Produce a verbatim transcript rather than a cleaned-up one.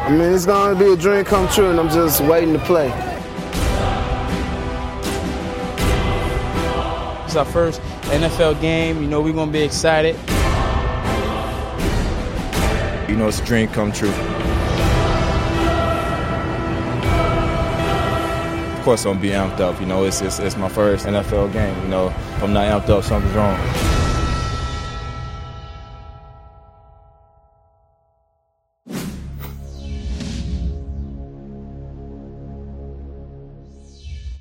I mean, it's going to be a dream come true, and I'm just waiting to play. It's our first N F L game. You know, we're going to be excited. You know, it's a dream come true. Of course, I'm going to be amped up. You know, it's, it's, it's my first N F L game. You know, if I'm not amped up, something's wrong.